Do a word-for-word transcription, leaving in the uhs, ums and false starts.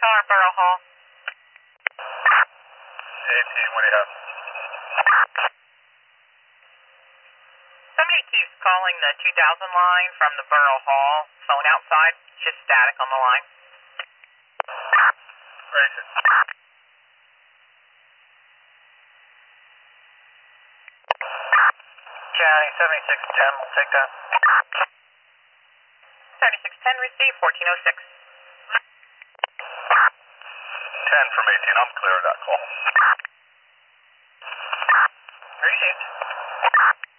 car, Borough Hall. eighteen, what do you have? Somebody keeps calling the two thousand line from the Borough Hall phone outside. Just static on the line. Raise it. County seventy-six ten, we'll take that. seventy-six ten, receive, fourteen oh six. ten from eighteen, I'm clear of that call. Received.